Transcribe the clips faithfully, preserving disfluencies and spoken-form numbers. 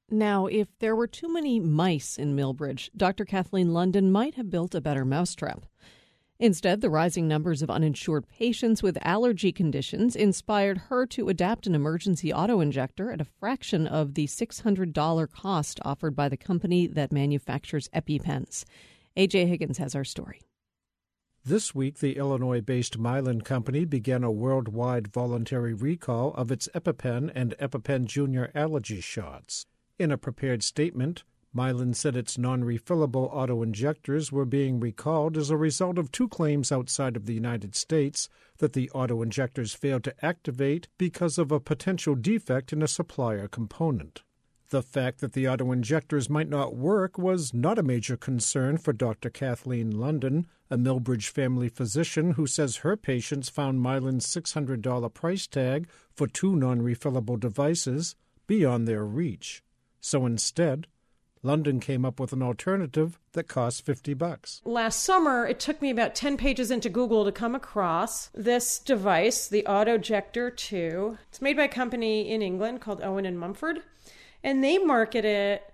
Now, if there were too many mice in Millbridge, Doctor Kathleen London might have built a better mousetrap. Instead, the rising numbers of uninsured patients with allergy conditions inspired her to adapt an emergency auto-injector at a fraction of the six hundred dollars cost offered by the company that manufactures EpiPens. A J. Higgins has our story. This week, the Illinois-based Mylan Company began a worldwide voluntary recall of its EpiPen and EpiPen Junior allergy shots. In a prepared statement, Mylan said its non-refillable auto-injectors were being recalled as a result of two claims outside of the United States that the auto-injectors failed to activate because of a potential defect in a supplier component. The fact that the auto-injectors might not work was not a major concern for Doctor Kathleen London, a Millbridge family physician who says her patients found Mylan's six hundred dollars price tag for two non-refillable devices beyond their reach. So instead, London came up with an alternative that cost fifty bucks. Last summer, it took me about ten pages into Google to come across this device, the Autojector two. It's made by a company in England called Owen and Mumford, and they market it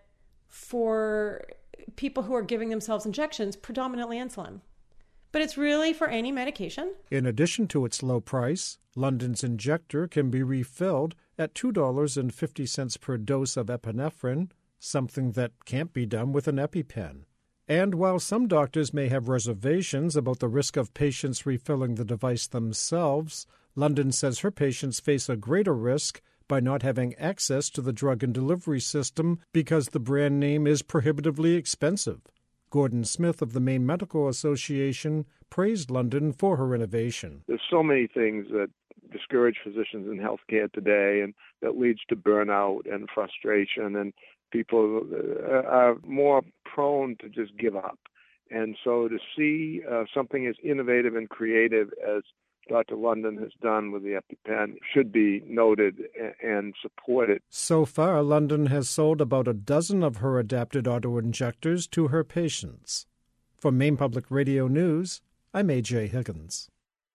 for people who are giving themselves injections, predominantly insulin. But it's really for any medication. In addition to its low price, London's injector can be refilled at two dollars and fifty cents per dose of epinephrine, something that can't be done with an EpiPen. And while some doctors may have reservations about the risk of patients refilling the device themselves, London says her patients face a greater risk by not having access to the drug and delivery system because the brand name is prohibitively expensive. Gordon Smith of the Maine Medical Association praised London for her innovation. There's so many things that discourage physicians in healthcare today, and that leads to burnout and frustration, and people are more prone to just give up. And so to see uh, something as innovative and creative as Doctor London has done with the EpiPen should be noted and supported. So far, London has sold about a dozen of her adapted auto-injectors to her patients. For Maine Public Radio News, I'm A J. Higgins.